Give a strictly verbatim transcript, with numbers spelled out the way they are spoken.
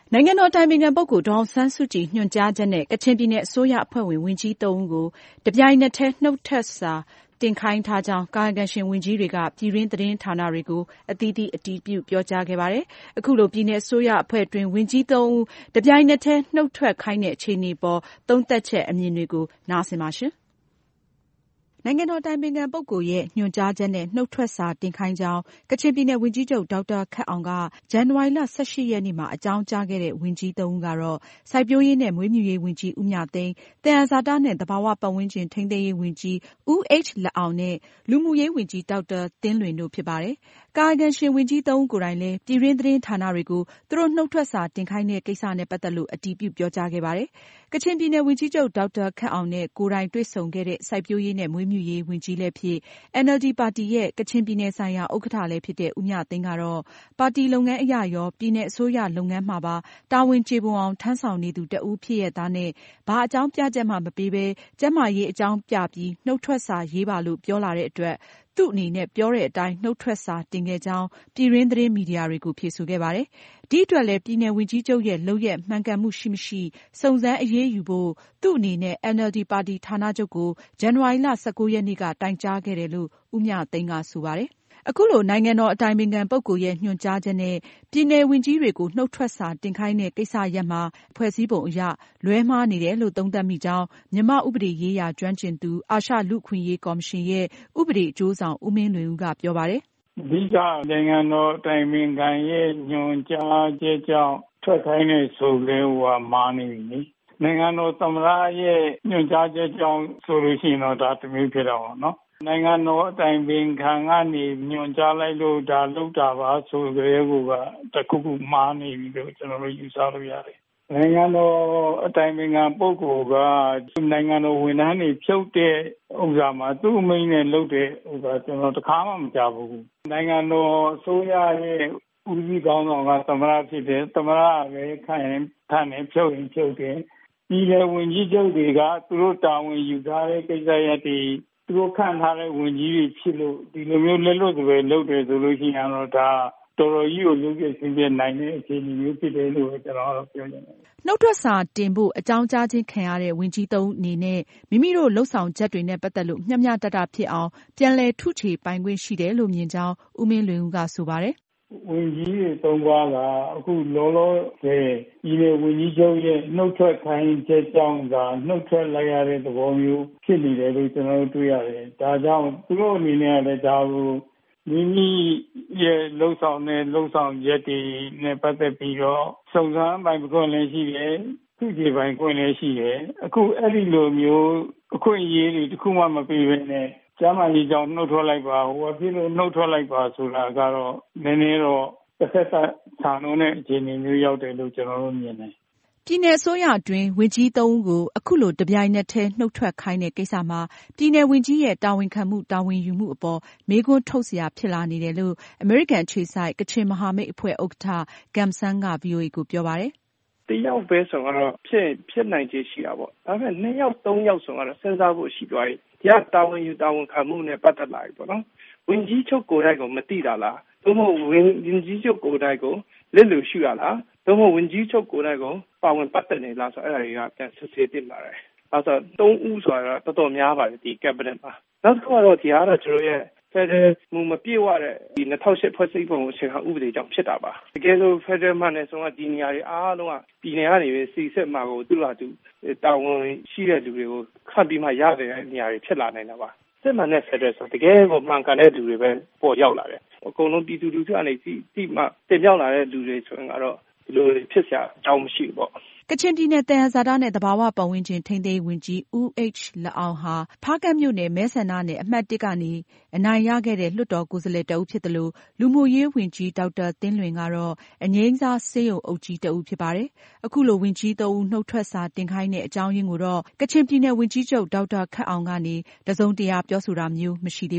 နိုင်ငံတော်အတိုင်ပင်ခံပုဂ္ဂိုလ်ဒေါ်အောင်ဆန်းစုကြည်ညွှန်ကြားချက်နဲ့ကချင်ပြည်နယ်အစိုးရအဖွဲ့ဝင်ဝန်ကြီးသုံးဦးကိုတပြိုင်နက်တည်းနုတ်ထွက်စာတင်ခိုင်းထားကြောင်းကာယကံရှင်ဝန်ကြီးတွေကပြည်တွင်းသတင်းဌာနတွေကိုအသီးသီးအတည်ပြုပြောကြားခဲ့ပါတယ်။အခုလိုပြည်နယ်အစိုးရအဖွဲ့တွင်းဝန်ကြီးသုံးဦးတပြိုင်နက်တည်းနုတ်ထွက်ခိုင်းတဲ့အခြေအနေပေါ်သုံးသပ်ချက်အမြင်တွေကိုနားဆင်ပါရှင်။နိုင်ငံတော်အတိုင်ပင်ခံပုဂ္ဂိုလ်ရဲ့ညွှန်ကြားချက်နဲ့နုတ်ထွက်စာတင်ခိုင်းကြောင်းကချင်ပြည်နယ်ဝန်ကြီးချုပ်ဒေါက်တာခက်အောင်ကဇန်နဝါရီလ ၁၈ ရက်နေ့မှာအကြောင်းကြားခဲ့တဲ့ဝန်ကြီးသုံးဦးကတော့စိုက်ပျိုးရေးနဲ့မွေးမြူရေးဝန်ကြီးဦးမြသိန်း၊သယံဇာတနဲ့သဘာဝပတ်ဝန်းကျင်ထိန်းသိမ်းရေးဝန်ကြီးဦးHလအောင်နဲ့လူမှုရေးဝန်ကြီးဒေါက်တာသင်းလွင်တို့ဖြစ်ပါတယ်။ကာယကံရှင်ဝန်ကြီးသုံးဦးကိုယ်တိုင်လည်းပြည်တွင်းသတင်းဌာနတွေကိုသူတို့နုတ်ထွက်စာတင်ခိုင်းတဲ့ကိစ္စနဲ့ပတ်သက်လို့အတည်ပြုပြောကြားခဲ့ပါတယ်။ကချင်ပြည်နယ်ဝန်ကြီးချုပ်ဒေါက်တာခက်အောင်နဲ့ကိုယ်တိုင်တွေ့ဆုံခဲ့တဲ့စိုက်ပျိုးရေးနဲ့မွေးမြူရေးဝန်ကြီးလည်းဖြစ် အန်အယ်လ်ဒီ ပါတီရဲ့ကချင်ပြည်နယ်ဆိုင်ရာဥက္ကဋ္ဌလည်းဖြစ်တဲ့ဦးမြသိန်းကတော့ပါတီလုပ်ငန်းအရရောပြည်နယ်အစိုးရလုပ်ငန်းမှာပါတာဝန်ကျေပွန်အောင်ထမ်းဆောင်နေသူတဦးဖြစ်ရဲ့သားနဲ့ဘာအကြောင်းပြချက်မှမပေးဘဲကျန်းမာရေးအကြောင်းပြပြီးနုတ်ထွက်စာရေးပါလို့ပြောလာတဲ့အတွက်သူ့အနေနဲ့ပြောတဲ့အတိုင်းနုတ်ထွက်စာတင်ခဲ့ကြောင်းပြည်တွင်းသတင်းမီဒီယာတွေကိုဖြေဆိုခဲ့ပါတယ်။ဒီအတွက်လည်းပြည်နယ်ဝန်ကြီးချုပ်ရဲ့လုပ်ရက်မှန်ကန်မှုရှိမရှိစုံစမ်းအရေးယူဖို့သူ့အနေနဲ့ အန်အယ်လ်ဒီ ပါတီဌာနချုပ်ကိုဇန်နဝါရီလ ၁၉ ရက်နေ့ကတိုင်ကြားခဲ့တယ်လို့ဦးမြသိန်းကဆိုပါတယ်။အခုလိုနိုင်ငံတော်အတိုင်ပင်ခံပုဂ္ဂိုလ်ရဲ့ညွှန်ကြားချက်နဲ့ပြည်နယ်ဝန်ကြီးတွေကိုနှုတ်ထွက်စာတင်ခိုင်းတဲ့ကိစ္စရပ်မှာဖွဲ့စည်းပုံအရလွဲမှားနေတယ်လို့သုံးသပ်မိကြောင်းမြန်မာ့ဥပဒေရေးရာကျွမ်းကျင်သူအာရှလူ့အခွင့်အရေးကော်မရှင်ရဲ့ဥပဒေအကျိုးဆောင်ဦးမင်းလွင်ဦးကပြောပါတယ်။အဓိကနိုင်ငံတော်အတိုင်ပင်ခံရဲ့ညွှန်ကြားချက်ကြောင့်ထွက်ခိုင်းတဲ့ဆိုလဲဟိုကမှားနေပြီ။နိုင်ငံတော်သမ္မတရဲ့ညွှန်ကြားချက်ကြောင့်ဆိုလို့ရှိရင်တော့ဒါတမျိုးဖြစ်တော့နော်။နိုင်ငံတော်အတိုင်ပင်ခံကနေညွှန်ကြားလိုက်လို့ဒါလုပ်တာပါဆိုကြတဲ့ဟိုကတခုခုမှားနေပြီလို့ကျွန်တော်တို့ယူဆလို့ရတယ်။နိုင်ငံတော်အတိုင်ပင်ခံပုဂ္ဂိုလ်ကနိုင်ငံတော်ဝန်ထမ်းတွေဖြုတ်တဲ့ဥစ္စာမှာသူ့အမိန့်နဲ့လုပ်တဲ့ဥစ္စာကျွန်တော်တခါမှမကြားဘူး။နိုင်ငံတော်အစိုးရရဲ့ဦးစီးကောင်းဆောင်ကသမ္မတဖြစ်တယ်သမ္မတကလည်းခိုင်ရင်ခံတယ်ဖြုတ်ရင်ဖြုတ်တယ်ဒီလေဝန်ကြီးချုပ်တွေကသူတို့တာဝန်ယူထားတဲ့ကိစ္စရပ်တွေသူတို့ခံထားတဲ့ဝန်ကြီးတွေဖြစ်လို့ဒီလိုမျိုးလက်လွတ်တွေလုပ်တယ်ဆိုလို့ရှိရင်တော့ဒါတော်တော်ကြီးကိုလုပ်ရရှင်းပြနိုင်တဲ့အခြေအနေမျိုးဖြစ်တယ်လို့ကျွန်တော်တို့ပြောနေတယ်။နှုတ်ထွက်စာတင်ဖို့အကြောင်းကြားခြင်းခံရတဲ့ဝန်ကြီးသုံးအနေနဲ့မိမိတို့လှုပ်ဆောင်ချက်တွေနဲ့ပတ်သက်လို့မျှမျှတတဖြစ်အောင်ပြန်လည်ထုချေပိုင်ခွင့်ရှိတယ်လို့မြင်ကြောင်းဦးမင်းလွင်ဦးကဆိုပါတယ်။ဝန်ကြီးတွေသုံးပါးကအခုလောလောဆယ်ဒီလေဝန်ကြီးချုပ်ရဲ့နှုတ်ထွက်ခိုင်းချက်ကြောင့်သာနှုတ်ထွက်လိုက်ရတဲ့သဘောမျိုးဖြစ်နေတယ်လို့ကျွန်တော်တို့တွေ့ရတယ်။ဒါကြောင့်သူတို့အနေနဲ့လည်းဒါကိုမိမိရဲ့လှုပ်ဆောင်တဲ့လှုပ်ဆောင်ရက်တွေနဲ့ပတ်သက်ပြီးတော့စုံစမ်းပိုင်ခွင့်လည်းရှိတယ်။သူ့ခြေပိုင်ခွင့်လည်းရှိတယ်။အခုအဲ့ဒီလိုမျိုးအခွင့်အရေးတွေတခုမှမပေးဘဲနဲ့ကျမ်းမာရေးကြောင့်နှုတ်ထွက်လိုက်ပါဟိုအဖြစ်လို့နှုတ်ထွက်လိုက်ပါဆိုတာကတော့နည်းနည်းတော့တစ်သက်သက်ဆန်လို့တဲ့အခြေအနေမျိုးရောက်တယ်လို့ကျွန်တော်တို့မြင်တယ်ပြည်နယ်အစိုးရအတွင်းဝန်ကြီးသုံးဦးကိုအခုလိုတပြိုင်နက်တည်းနှုတ်ထွက်ခိုင်းတဲ့ကိစ္စမှာပြည်နယ်ဝန်ကြီးရဲ့တာဝန်ခံမှုတာဝန်ယူမှုအပေါ်မေးခွန်းထုတ်စရာဖြစ်လာနေတယ်လို့အမေရိကန်အခြေစိုက်ကချင်မဟာမိတ်အဖွဲ့ဥက္ကဋ္ဌဂမ်ဆန်းက ဗွီအိုအေကိုပြောပါတယ်တယောက်ပဲဆိုတော့ဖြစ်ဖြစ်နိုင်ခြေရှိတာပေါ့ဒါပေမဲ့နှစ်ယောက်သုံးယောက်ဆိုတော့စဉ်းစားဖို့ရှိသွားပြီဒီကတာဝန်ယူတာဝန်ခံမှုနဲ့ပတ်သက်လာပြီပေါ့နော်ဝန်ကြီးချုပ်ကိုယ်တိုင်ကိုမသိတာလားသို့မဟုတ်ဝန်ကြီးချုပ်ကိုယ်တိုင်ကိုလက်လူရှိရလားသို့မဟုတ်ဝန်ကြီးချုပ်ကိုယ်တိုင်ကိုပါဝင်ပတ်သက်နေလားဆိုအဲ့ဒါတွေကပြန်စစ်ဆေးတင်လာတယ်အဲဆိုသုံးဦးဆိုတာတော်တော်များပါတယ်ဒီ cabinet မှာနောက်တစ်ခုကတော့ဒီအားတော့ကျွန်တော်ရဲ့ဖက်ဒရယ်မူမပြည့်ဝတဲ့ဒီ၂၀၀၈ဖွဲ့စည်းပုံအခြေခံဥပဒေကြောင့်ဖြစ်တာပါတကယ်လို့ဖက်ဒရယ်မှနဲ့ဆိုတော့ဒီနေရာတွေအားလုံးကပြည်နယ်ကနေပဲစီစစ်မှာကိုသူ့လာသူတာဝန်ရှိတဲ့လူတွေကိုခန့်ပြီးမှရတဲ့နေရာတွေဖြစ်လာနိုင်တာပါစစ်မှန်တဲ့ဖက်ဒရယ်ဆိုတကယ်ကိုမှန်ကန်တဲ့လူတွေပဲပေါ်ရောက်လာတယ်အကုန်လုံးပြည်သူလူထုကနေဒီဒီမှတင်ပြောင်းလာတဲ့လူတွေဆိုရင်ကတော့ဒီလိုဖြစ်စရာအကြောင်းမရှိဘူးပေါ့ကချင်ပြည်နယ်သယံဇာတနဲ့သဘာဝပတ်ဝန်းကျင်ထိန်းသိမ်းရေးဝန်ကြီးဦးHလအောင်ဟာဖားကန့်မြို့နယ်မဲဆန္ဒနယ်အမှတ်၁ကနေအနိုင်ရခဲ့တဲ့လွှတ်တော်ကိုယ်စားလှယ်တဦးဖြစ်သလိုလူမှုရေးဝန်ကြီးဒေါက်တာသင်းလွင်ကတော့အငြိမ်းစားဆေးရုံအုပ်ကြီးတဦးဖြစ်ပါတယ်။အခုလိုဝန်ကြီးသုံးဦးနှုတ်ထွက်စာတင်ခိုင်းတဲ့အကြောင်းရင်းကိုတော့ကချင်ပြည်နယ်ဝန်ကြီးချုပ်ဒေါက်တာခက်အောင်ကနေတစုံတရာပြောဆိုတာမျိုးမရှိသေး